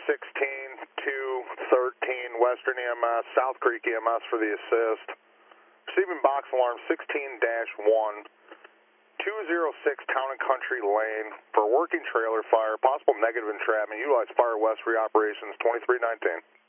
213 Western EMS, South Creek EMS for the assist. Receiving box alarm 16-1, 206 Town and Country Lane for working trailer fire, possible negative entrapment. Utilize Fire West reoperations 2319.